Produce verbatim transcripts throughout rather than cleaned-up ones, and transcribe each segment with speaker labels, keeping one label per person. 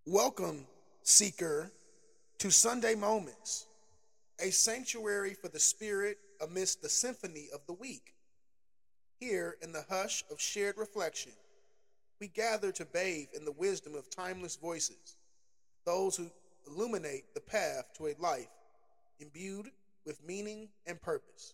Speaker 1: Welcome, seeker, to Sunday Moments, a sanctuary for the spirit amidst the symphony of the week. Here, in the hush of shared reflection, we gather to bathe in the wisdom of timeless voices, those who illuminate the path to a life imbued with meaning and purpose.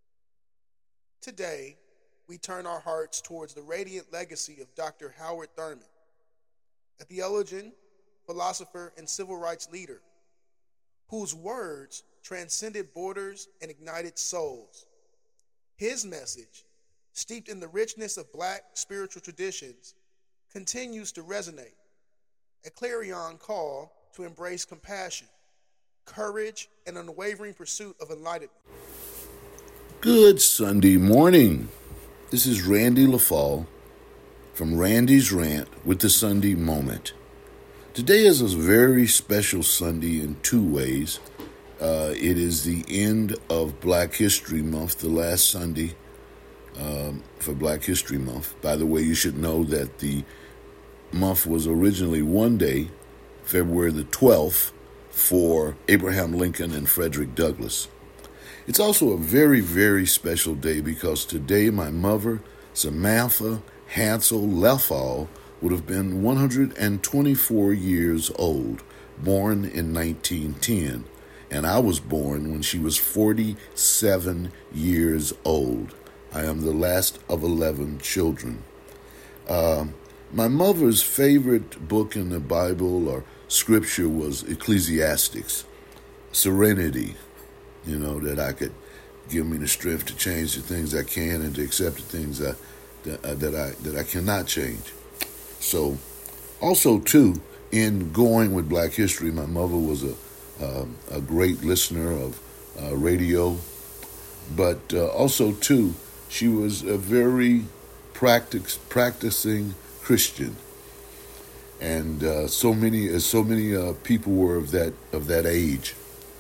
Speaker 1: Today, we turn our hearts towards the radiant legacy of Doctor Howard Thurman, a theologian, philosopher, and civil rights leader whose words transcended borders and ignited souls. His message, steeped in the richness of Black spiritual traditions, continues to resonate, a clarion call to embrace compassion, courage, and unwavering pursuit of enlightenment.
Speaker 2: Good Sunday morning. This is Randy LaFall from Randy's Rant with the Sunday Moment. Today is a very special Sunday in two ways. Uh, it is the end of Black History Month, the last Sunday um, for Black History Month. By the way, you should know that the month was originally one day, February the twelfth, for Abraham Lincoln and Frederick Douglass. It's also a very, very special day because today my mother, Samantha Hansel Leffall, would have been one hundred twenty-four years old, born in nineteen ten, and I was born when she was forty-seven years old. I am the last of eleven children. Uh, my mother's favorite book in the Bible or scripture was Ecclesiastes, serenity, you know, that I could give me the strength to change the things I can and to accept the things I, that, uh, that I that I cannot change. So, also, too, in going with Black History, my mother was a um, a great listener of uh, radio, but uh, also, too, she was a very practice, practicing Christian, and uh, so many uh, so many uh, people were of that of that age.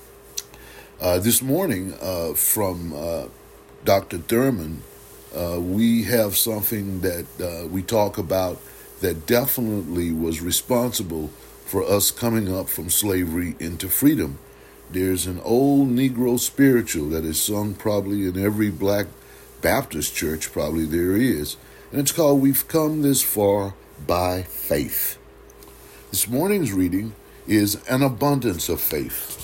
Speaker 2: Uh, this morning, uh, from uh, Doctor Thurman, uh, we have something that uh, we talk about that definitely was responsible for us coming up from slavery into freedom. There's an old Negro spiritual that is sung probably in every Black Baptist church, probably there is, and it's called We've Come This Far by Faith. This morning's reading is An Abundance of Faith.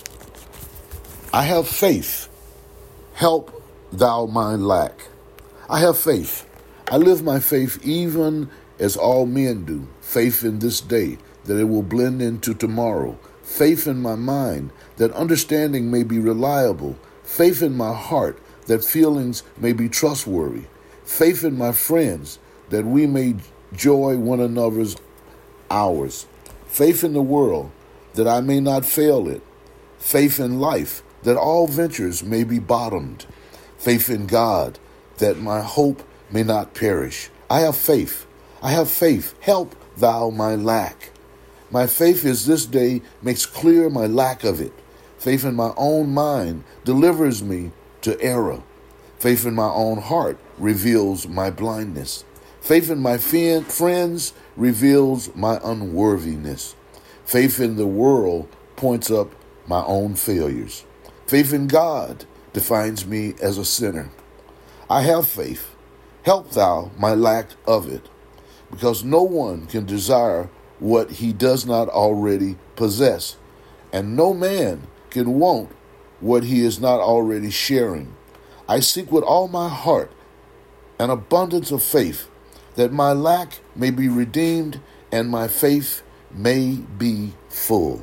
Speaker 2: I have faith. Help thou my lack. I have faith. I live my faith even as all men do. Faith in this day, that it will blend into tomorrow. Faith in my mind, that understanding may be reliable. Faith in my heart, that feelings may be trustworthy. Faith in my friends, that we may joy one another's hours. Faith in the world, that I may not fail it. Faith in life, that all ventures may be bottomed. Faith in God, that my hope may not perish. I have faith. I have faith. Help thou my lack. My faith is this day makes clear my lack of it. Faith in my own mind delivers me to error. Faith in my own heart reveals my blindness. Faith in my friends reveals my unworthiness. Faith in the world points up my own failures. Faith in God defines me as a sinner. I have faith. Help thou my lack of it. Because no one can desire what he does not already possess, and no man can want what he is not already sharing. I seek with all my heart an abundance of faith, that my lack may be redeemed and my faith may be full.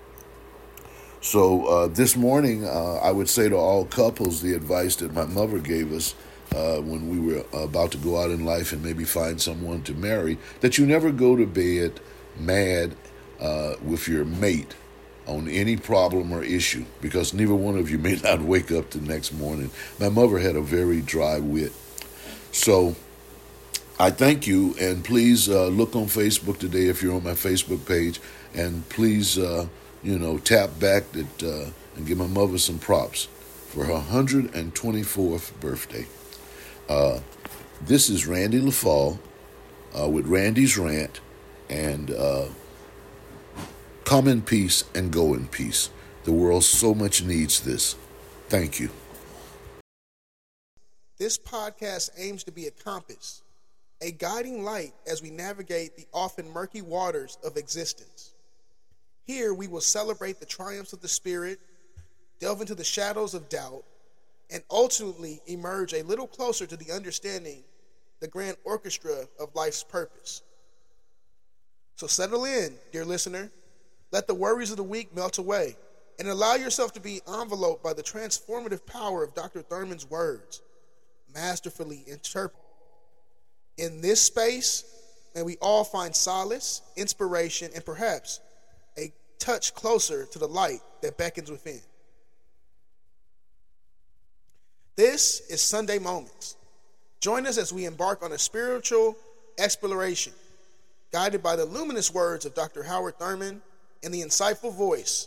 Speaker 2: So uh, this morning, uh, I would say to all couples the advice that my mother gave us uh, when we were about to go out in life and maybe find someone to marry, that you never go to bed mad uh, with your mate on any problem or issue, because neither one of you may not wake up the next morning. My mother had a very dry wit. So I thank you, and please uh, look on Facebook today if you're on my Facebook page, and please, uh, you know, tap back that uh, and give my mother some props for her one hundred twenty-fourth birthday. Uh, this is Randy LaFall uh, with Randy's Rant, and uh, Come in peace and go in peace. The world so much needs this. Thank you.
Speaker 1: This podcast aims to be a compass, a guiding light as we navigate the often murky waters of existence. Here we will celebrate the triumphs of the Spirit, delve into the shadows of doubt, and ultimately emerge a little closer to the understanding the grand orchestra of life's purpose. So settle in, dear listener. Let the worries of the week melt away and allow yourself to be enveloped by the transformative power of Doctor Thurman's words, masterfully interpreted. In this space, may we all find solace, inspiration, and perhaps a touch closer to the light that beckons within. This is Sunday Moments. Join us as we embark on a spiritual exploration, guided by the luminous words of Doctor Howard Thurman and the insightful voice